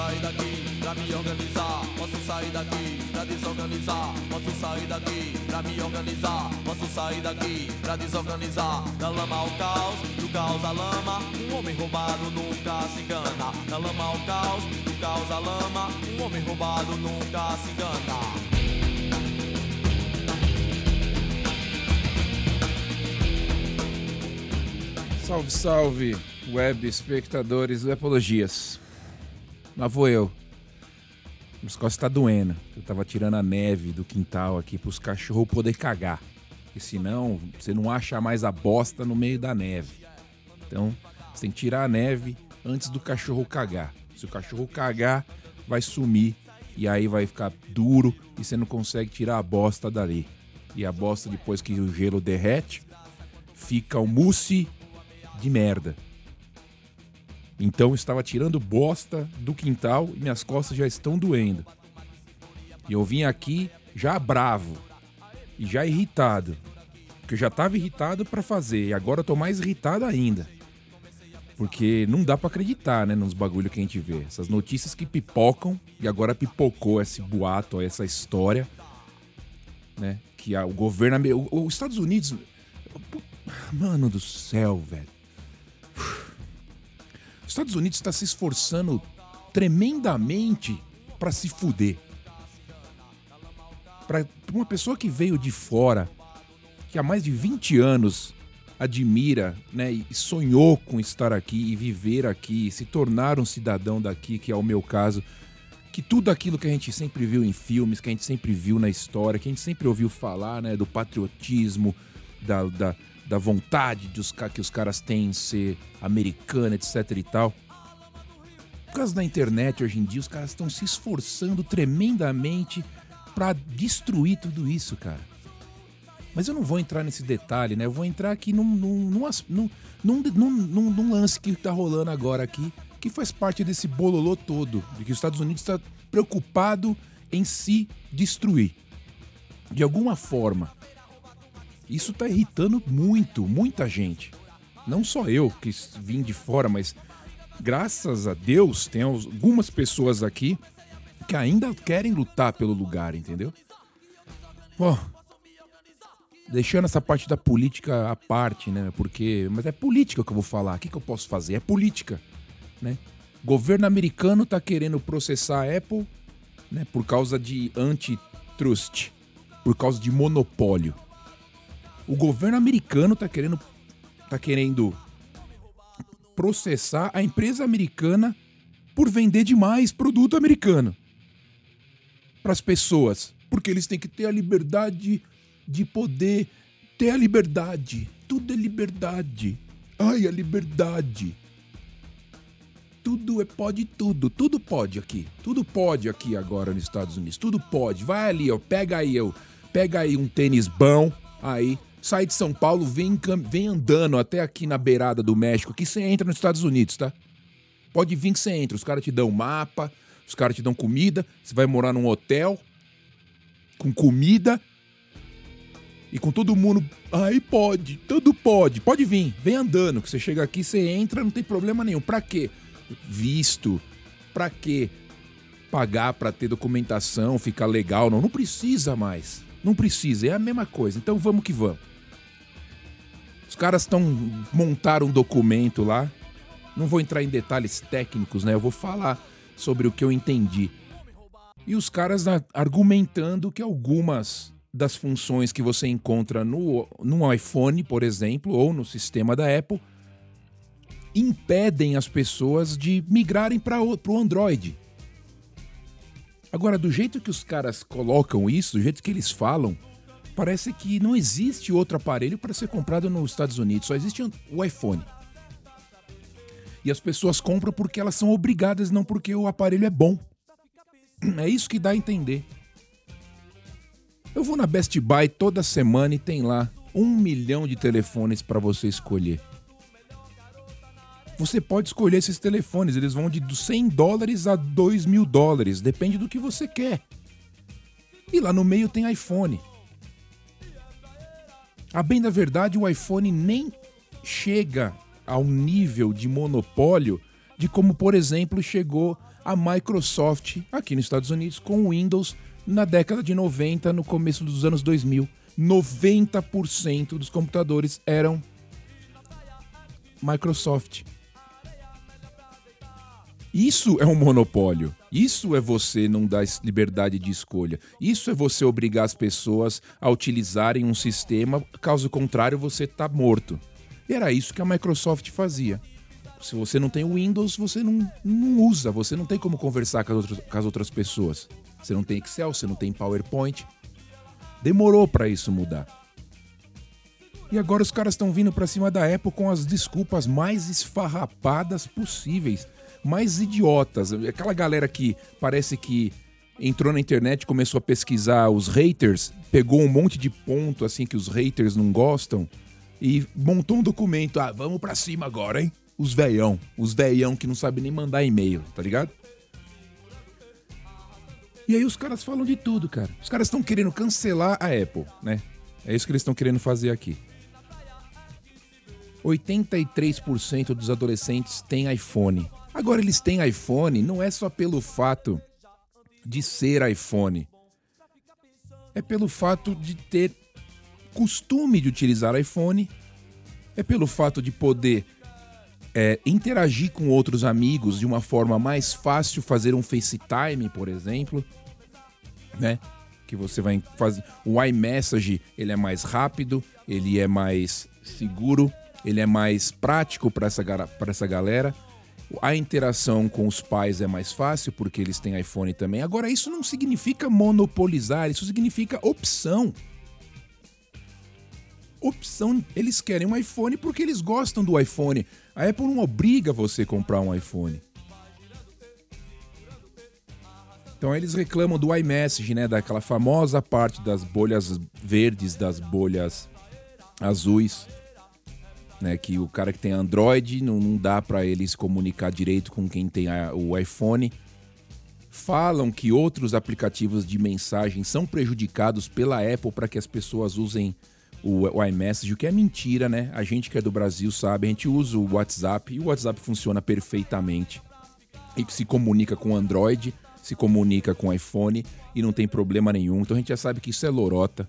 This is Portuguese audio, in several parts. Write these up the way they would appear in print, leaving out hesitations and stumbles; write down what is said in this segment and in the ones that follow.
sair daqui pra me organizar. Posso sair daqui pra desorganizar. Posso sair daqui pra me organizar. Posso sair daqui pra desorganizar. Da lama ao caos, do caos à lama. Um homem roubado nunca se engana. Da lama ao caos, do caos à lama. Um homem roubado nunca se engana. Salve, salve, web espectadores do Epologias. Lá vou eu. As costas tá doendo. Eu tava tirando a neve do quintal aqui pros cachorros poder cagar. Porque senão você não acha mais a bosta no meio da neve. Então você tem que tirar a neve antes do cachorro cagar. Se o cachorro cagar, vai sumir. E aí vai ficar duro e você não consegue tirar a bosta dali. E a bosta, depois que o gelo derrete, fica o mousse de merda. Então eu estava tirando bosta do quintal e minhas costas já estão doendo. E eu vim aqui já bravo e já irritado. Porque eu já estava irritado para fazer e agora eu tô mais irritado ainda. Porque não dá para acreditar, né, nos bagulho que a gente vê. Essas notícias que pipocam e agora pipocou esse boato, essa história, né, que o governo, os Estados Unidos, mano do céu, velho. Os Estados Unidos está se esforçando tremendamente para se fuder. Para uma pessoa que veio de fora, que há mais de 20 anos admira, né, e sonhou com estar aqui e viver aqui, se tornar um cidadão daqui, que é o meu caso, que tudo aquilo que a gente sempre viu em filmes, que a gente sempre viu na história, que a gente sempre ouviu falar, né, do patriotismo, da vontade que os caras têm em ser americano, etc e tal. Por causa da internet, hoje em dia, os caras estão se esforçando tremendamente pra destruir tudo isso, cara. Mas eu não vou entrar nesse detalhe, né? Eu vou entrar aqui num lance que tá rolando agora aqui, que faz parte desse bololô todo, de que os Estados Unidos está preocupado em se destruir. De alguma forma. Isso tá irritando muita gente. Não só eu que vim de fora, mas graças a Deus tem algumas pessoas aqui que ainda querem lutar pelo lugar, entendeu? Bom, deixando essa parte da política à parte, né? Mas é política que eu vou falar. O que eu posso fazer? É política, né? O governo americano tá querendo processar a Apple, né? Por causa de antitrust, por causa de monopólio. O governo americano tá querendo processar a empresa americana por vender demais produto americano para as pessoas, porque eles têm que ter a liberdade de poder ter a liberdade. Tudo é liberdade. Ai, a liberdade. Tudo pode tudo. Tudo pode aqui. Tudo pode aqui agora nos Estados Unidos. Tudo pode. Vai ali, ó. Pega aí um tênis bom. Aí, sai de São Paulo, vem andando até aqui na beirada do México. Aqui você entra nos Estados Unidos, tá? Pode vir que você entra. Os caras te dão mapa, os caras te dão comida. Você vai morar num hotel com comida e com todo mundo. Aí pode, tudo pode. Pode vir, vem andando. Que você chega aqui, você entra, não tem problema nenhum. Pra quê? Visto. Pra quê? Pagar pra ter documentação, ficar legal. Não precisa mais. Não precisa, é a mesma coisa. Então vamos que vamos. Os caras montaram um documento lá. Não vou entrar em detalhes técnicos, né? Eu vou falar sobre o que eu entendi. E os caras argumentando que algumas das funções que você encontra no iPhone, por exemplo, ou no sistema da Apple, impedem as pessoas de migrarem para o Android. Agora, do jeito que os caras colocam isso, do jeito que eles falam, parece que não existe outro aparelho para ser comprado nos Estados Unidos. Só existe o iPhone. E as pessoas compram porque elas são obrigadas, não porque o aparelho é bom. É isso que dá a entender. Eu vou na Best Buy toda semana e tem lá 1 milhão de telefones para você escolher. Você pode escolher esses telefones, eles vão de $100 a $2.000, depende do que você quer. E lá no meio tem iPhone. A bem da verdade, o iPhone nem chega ao nível de monopólio de como, por exemplo, chegou a Microsoft aqui nos Estados Unidos com o Windows na década de 90, no começo dos anos 2000. 90% dos computadores eram Microsoft. Isso é um monopólio. Isso é você não dar liberdade de escolha. Isso é você obrigar as pessoas a utilizarem um sistema, caso contrário você tá morto. E era isso que a Microsoft fazia. Se você não tem o Windows, você não usa, você não tem como conversar com as outras pessoas. Você não tem Excel, você não tem PowerPoint. Demorou para isso mudar. E agora os caras estão vindo para cima da Apple com as desculpas mais esfarrapadas possíveis, mais idiotas. Aquela galera que parece que entrou na internet e começou a pesquisar os haters, pegou um monte de ponto assim que os haters não gostam e montou um documento. Ah, vamos pra cima agora, hein? Os veião que não sabem nem mandar e-mail, tá ligado? E aí os caras falam de tudo, cara. Os caras estão querendo cancelar a Apple, né? É isso que eles estão querendo fazer aqui. 83% dos adolescentes têm iPhone. Agora eles têm iPhone não é só pelo fato de ser iPhone. É pelo fato de ter costume de utilizar iPhone. É pelo fato de poder interagir com outros amigos de uma forma mais fácil, fazer um FaceTime, por exemplo, né? Que você vai fazer. O iMessage, ele é mais rápido, ele é mais seguro, ele é mais prático para essa galera. A interação com os pais é mais fácil porque eles têm iPhone também. Agora, isso não significa monopolizar, isso significa opção. Opção, eles querem um iPhone porque eles gostam do iPhone. A Apple não obriga você a comprar um iPhone. Então eles reclamam do iMessage, né, daquela famosa parte das bolhas verdes, das bolhas azuis, né, que o cara que tem Android não dá para ele se comunicar direito com quem tem o iPhone. Falam que outros aplicativos de mensagem são prejudicados pela Apple para que as pessoas usem o iMessage, o que é mentira, né? A gente que é do Brasil sabe, a gente usa o WhatsApp e o WhatsApp funciona perfeitamente. E se comunica com Android, se comunica com iPhone e não tem problema nenhum. Então a gente já sabe que isso é lorota.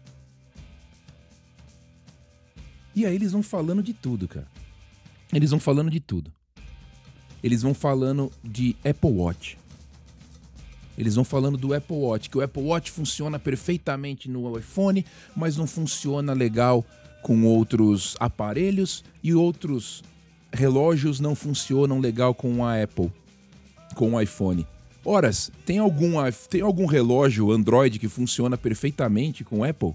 E aí eles vão falando de tudo, cara. Eles vão falando de tudo. Eles vão falando de Apple Watch. Eles vão falando do Apple Watch, que o Apple Watch funciona perfeitamente no iPhone, mas não funciona legal com outros aparelhos e outros relógios não funcionam legal com a Apple, com o iPhone. Horas, tem algum relógio Android que funciona perfeitamente com Apple?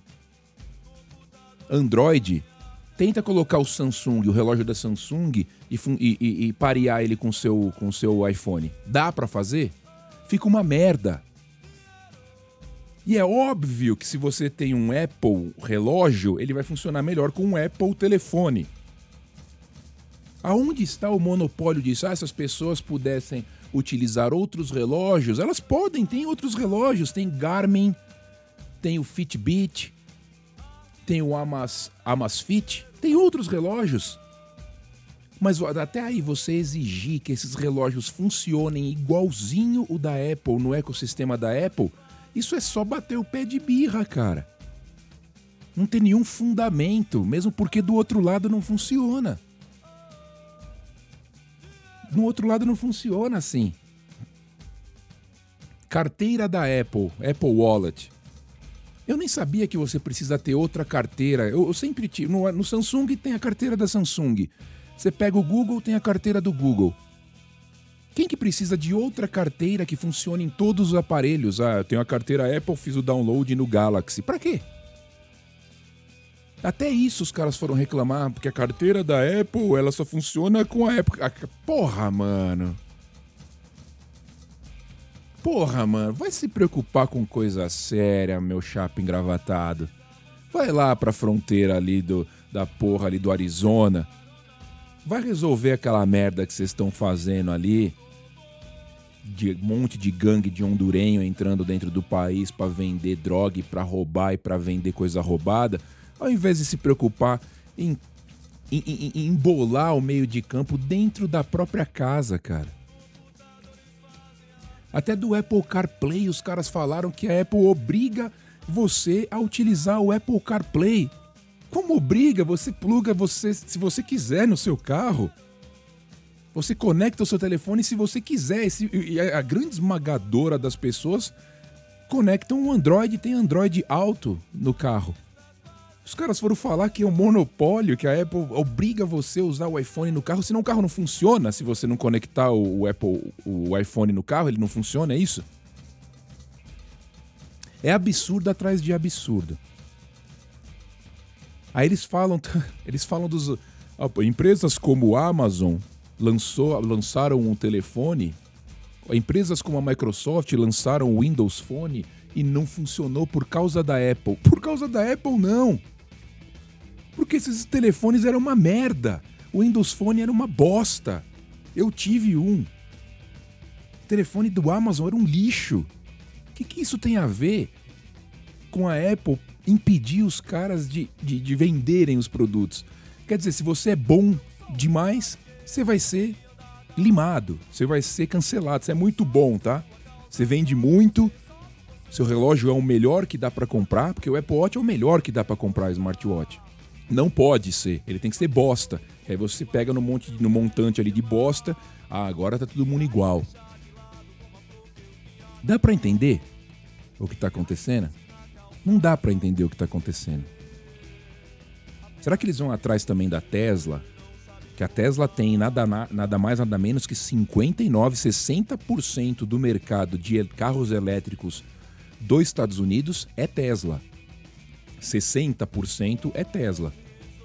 Android, tenta colocar o Samsung, o relógio da Samsung e parear ele com o seu iPhone. Dá pra fazer? Fica uma merda. E é óbvio que se você tem um Apple relógio, ele vai funcionar melhor com um Apple telefone. Aonde está o monopólio disso? Ah, se as pessoas pudessem utilizar outros relógios, elas podem, tem outros relógios, tem Garmin, tem o Fitbit, tem o Amazfit, tem outros relógios. Mas até aí você exigir que esses relógios funcionem igualzinho o da Apple no ecossistema da Apple, isso é só bater o pé de birra, cara. Não tem nenhum fundamento, mesmo porque do outro lado não funciona. No outro lado não funciona assim. Carteira da Apple, Apple Wallet. Eu nem sabia que você precisa ter outra carteira. Eu sempre tive. No Samsung tem a carteira da Samsung. Você pega o Google, tem a carteira do Google. Quem que precisa de outra carteira que funcione em todos os aparelhos? Ah, eu tenho a carteira Apple, fiz o download no Galaxy. Pra quê? Até isso os caras foram reclamar, porque a carteira da Apple, ela só funciona com a Apple. Porra, mano. Porra, mano. Vai se preocupar com coisa séria, meu chapa engravatado. Vai lá pra fronteira ali da porra ali do Arizona. Vai resolver aquela merda que vocês estão fazendo ali, de um monte de gangue de hondurenho entrando dentro do país pra vender droga e pra roubar e pra vender coisa roubada, ao invés de se preocupar em embolar o meio de campo dentro da própria casa, cara. Até do Apple CarPlay os caras falaram que a Apple obriga você a utilizar o Apple CarPlay. Como obriga? Você pluga se você quiser no seu carro. Você conecta o seu telefone se você quiser. E a grande esmagadora das pessoas conectam o Android, tem Android Auto no carro. Os caras foram falar que é um monopólio, que a Apple obriga você a usar o iPhone no carro, senão o carro não funciona. Se você não conectar o iPhone no carro, ele não funciona, é isso? É absurdo atrás de absurdo. Aí eles falam dos... empresas como a Amazon lançaram um telefone, empresas como a Microsoft lançaram o Windows Phone e não funcionou por causa da Apple. Por causa da Apple, não. Porque esses telefones eram uma merda. O Windows Phone era uma bosta. Eu tive um. O telefone do Amazon era um lixo. O que isso tem a ver com a Apple impedir os caras de venderem os produtos? Quer dizer, se você é bom demais, você vai ser limado, você vai ser cancelado. Você é muito bom, tá? Você vende muito, seu relógio é o melhor que dá pra comprar, porque o Apple Watch é o melhor que dá pra comprar smartwatch. Não pode ser, ele tem que ser bosta. Aí você pega no montante ali de bosta, agora tá todo mundo igual. Dá pra entender o que tá acontecendo? Não dá pra entender o que tá acontecendo. Será que eles vão atrás também da Tesla? Que a Tesla tem nada mais, nada menos que 60% do mercado de carros elétricos dos Estados Unidos é Tesla. 60% é Tesla.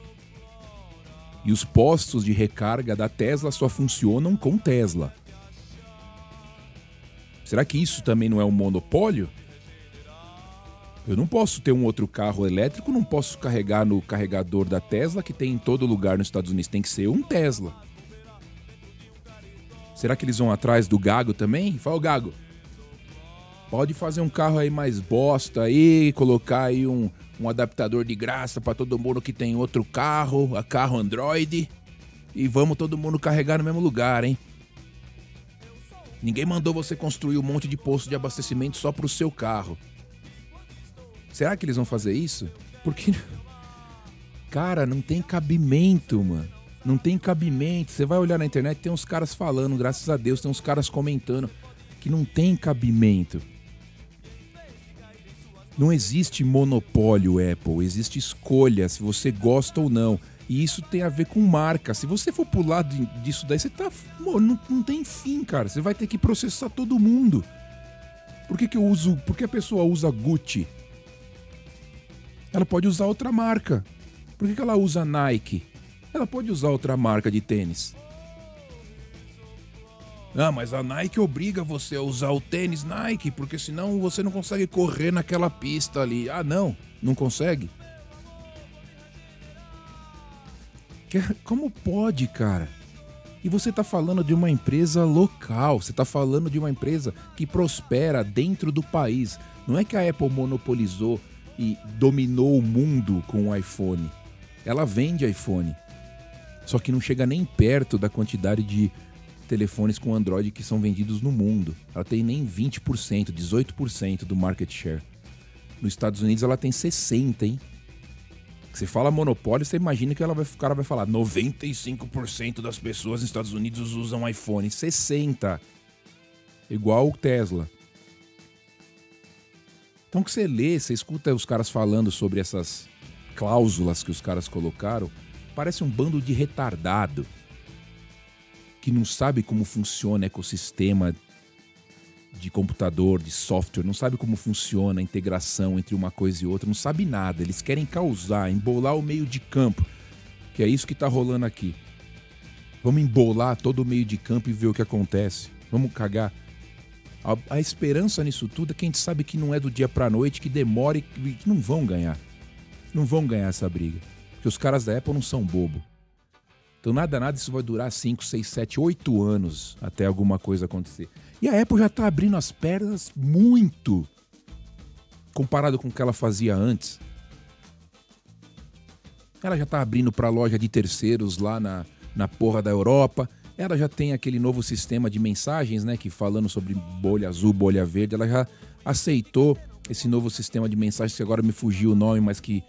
E os postos de recarga da Tesla só funcionam com Tesla. Será que isso também não é um monopólio? Eu não posso ter um outro carro elétrico, não posso carregar no carregador da Tesla que tem em todo lugar nos Estados Unidos. Tem que ser um Tesla. Será que eles vão atrás do Gago também? Fala, Gago, pode fazer um carro aí mais bosta aí, colocar aí um adaptador de graça para todo mundo que tem outro carro, a carro Android, e vamos todo mundo carregar no mesmo lugar, hein? Ninguém mandou você construir um monte de posto de abastecimento só pro seu carro. Será que eles vão fazer isso? Porque, cara, não tem cabimento, mano. Não tem cabimento. Você vai olhar na internet, tem uns caras falando, graças a Deus, tem uns caras comentando que não tem cabimento. Não existe monopólio, Apple. Existe escolha, se você gosta ou não. E isso tem a ver com marca. Se você for pro lado disso daí, você tá... Mano, não tem fim, cara. Você vai ter que processar todo mundo. Por que a pessoa usa Gucci? Ela pode usar outra marca. Por que ela usa Nike? Ela pode usar outra marca de tênis. Ah, mas a Nike obriga você a usar o tênis Nike, porque senão você não consegue correr naquela pista ali. Ah, não consegue? Como pode, cara? E você tá falando de uma empresa local, você tá falando de uma empresa que prospera dentro do país. Não é que a Apple monopolizou e dominou o mundo com o iPhone. Ela vende iPhone. Só que não chega nem perto da quantidade de telefones com Android que são vendidos no mundo. Ela tem nem 20%, 18% do market share. Nos Estados Unidos ela tem 60%, hein? Você fala monopólio, você imagina que o cara vai falar 95% das pessoas nos Estados Unidos usam iPhone. 60%. Igual o Tesla. Então que você lê, você escuta os caras falando sobre essas cláusulas que os caras colocaram, parece um bando de retardado que não sabe como funciona o ecossistema de computador, de software, não sabe como funciona a integração entre uma coisa e outra, não sabe nada. Eles querem causar, embolar o meio de campo, que é isso que tá rolando aqui. Vamos embolar todo o meio de campo e ver o que acontece. Vamos cagar. A esperança nisso tudo é que a gente sabe que não é do dia pra noite, que demora e que não vão ganhar. Não vão ganhar essa briga. Porque os caras da Apple não são bobo. Então nada, isso vai durar 5, 6, 7, 8 anos até alguma coisa acontecer. E a Apple já tá abrindo as pernas muito comparado com o que ela fazia antes. Ela já tá abrindo pra loja de terceiros lá na porra da Europa. ela já tem aquele novo sistema de mensagens, né? Que falando sobre bolha azul, bolha verde, ela já aceitou esse novo sistema de mensagens, que agora me fugiu o nome, mas que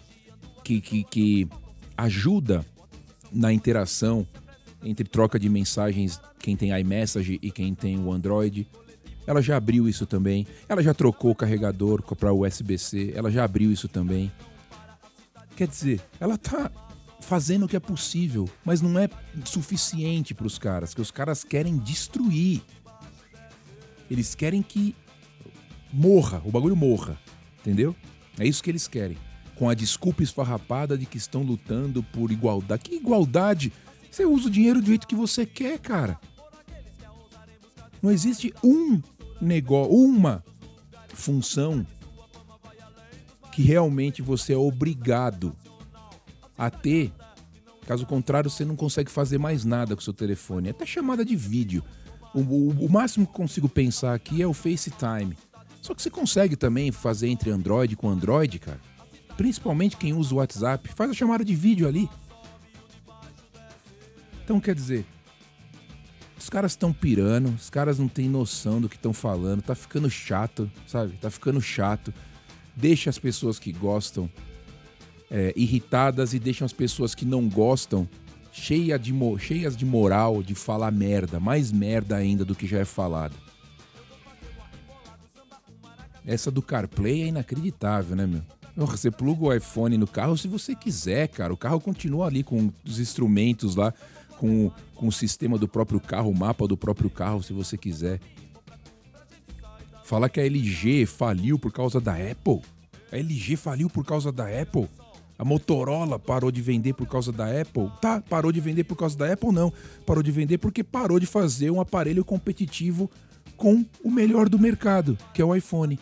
ajuda na interação entre troca de mensagens, quem tem iMessage e quem tem o Android. Ela já abriu isso também. Ela já trocou o carregador para USB-C. Ela já abriu isso também. Quer dizer, ela tá fazendo o que é possível, mas não é suficiente para os caras, que os caras querem destruir. Eles querem que morra, o bagulho morra, entendeu? É isso que eles querem. Com a desculpa esfarrapada de que estão lutando por igualdade. Que igualdade? Você usa o dinheiro do jeito que você quer, cara. Não existe um negócio, uma função que realmente você é obrigado a ter. Caso contrário, você não consegue fazer mais nada com o seu telefone. Até chamada de vídeo. O máximo que consigo pensar aqui é o FaceTime. Só que você consegue também fazer entre Android com Android, cara. Principalmente quem usa o WhatsApp. Faz a chamada de vídeo ali. Então, quer dizer, os caras estão pirando, os caras não têm noção do que estão falando, tá ficando chato, sabe? Tá ficando chato. Deixa as pessoas que gostam irritadas e deixam as pessoas que não gostam cheias de moral de falar merda, mais merda ainda do que já é falado. Essa do CarPlay é inacreditável, né, meu? Você pluga o iPhone no carro se você quiser, cara. O carro continua ali com os instrumentos lá, com o sistema do próprio carro, o mapa do próprio carro, se você quiser. Falar que a LG faliu por causa da Apple. A LG faliu por causa da Apple. A Motorola parou de vender por causa da Apple. Tá, parou de vender por causa da Apple, não. Parou de vender porque parou de fazer um aparelho competitivo com o melhor do mercado, que é o iPhone.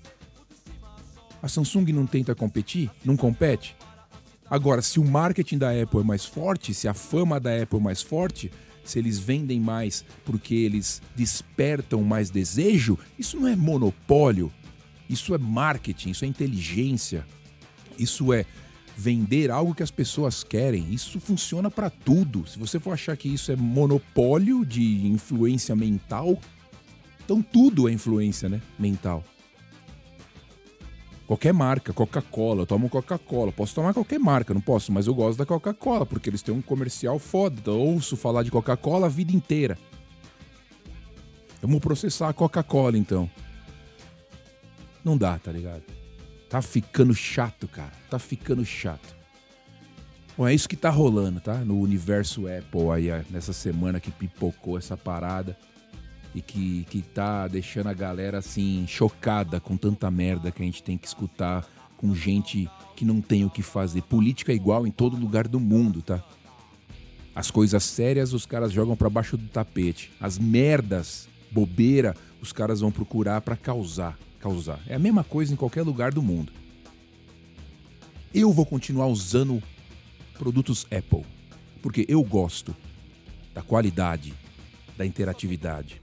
A Samsung não tenta competir? Não compete? Agora, se o marketing da Apple é mais forte, se a fama da Apple é mais forte, se eles vendem mais porque eles despertam mais desejo, isso não é monopólio, isso é marketing, isso é inteligência, isso é vender algo que as pessoas querem, isso funciona para tudo. Se você for achar que isso é monopólio de influência mental, então tudo é influência, né, mental. Qualquer marca, Coca-Cola, eu tomo Coca-Cola. Posso tomar qualquer marca, não posso, mas eu gosto da Coca-Cola, porque eles têm um comercial foda. Então eu ouço falar de Coca-Cola a vida inteira. Eu vou processar a Coca-Cola, então. Não dá, tá ligado? Tá ficando chato, cara. Tá ficando chato. Bom, é isso que tá rolando, tá? No universo Apple aí, nessa semana que pipocou essa parada. E que tá deixando a galera, assim, chocada com tanta merda que a gente tem que escutar com gente que não tem o que fazer. Política é igual em todo lugar do mundo, tá? As coisas sérias os caras jogam pra baixo do tapete. As merdas, bobeira, os caras vão procurar pra causar. É a mesma coisa em qualquer lugar do mundo. Eu vou continuar usando produtos Apple, porque eu gosto da qualidade, da interatividade.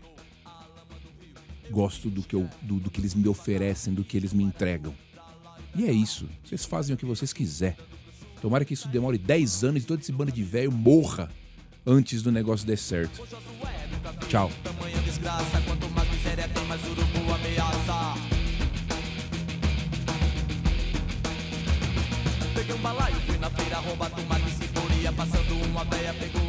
Gosto do que eles me oferecem, do que eles me entregam. E é isso. Vocês fazem o que vocês quiserem. Tomara que isso demore 10 anos e todo esse bando de velho morra antes do negócio der certo. Tchau. Tamanha desgraça, quanto mais miséria tem, mais urubu ameaça. Peguei um balaio, fui na feira roubar tomate e cebolinha. Passando uma véia, pegou